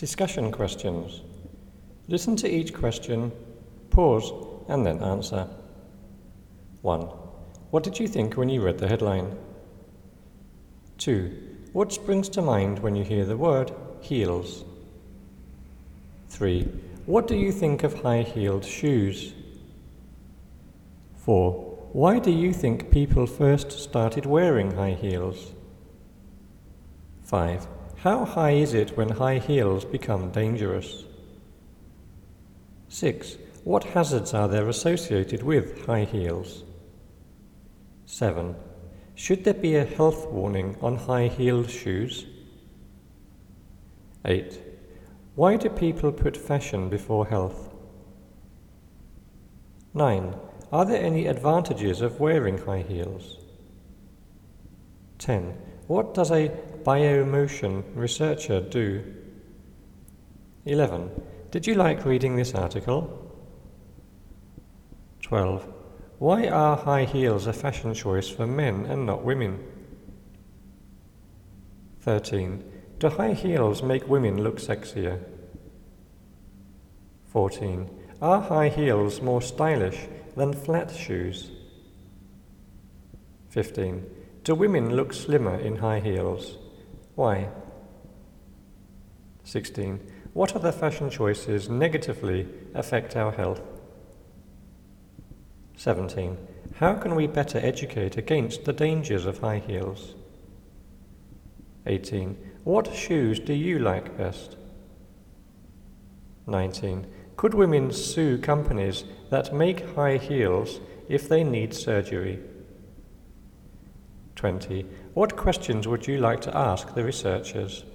Discussion questions. Listen to each question, pause, and then answer. 1. What did you think when you read the headline? 2. What springs to mind when you hear the word heels? 3. What do you think of high-heeled shoes? 4. Why do you think people first started wearing high heels? 5. How high is it when high heels become dangerous? 6. What hazards are there associated with high heels? 7. Should there be a health warning on high-heeled shoes? 8. Why do people put fashion before health? 9. Are there any advantages of wearing high heels? 10. What does a biomotion researcher do? 11. Did you like reading this article? 12. Why are high heels a fashion choice for men and not women? 13. Do high heels make women look sexier? 14. Are high heels more stylish than flat shoes? 15. Do women look slimmer in high heels? Why? 16. What other fashion choices negatively affect our health? 17. How can we better educate against the dangers of high heels? 18. What shoes do you like best? 19. Could women sue companies that make high heels if they need surgery? 20. What questions would you like to ask the researchers?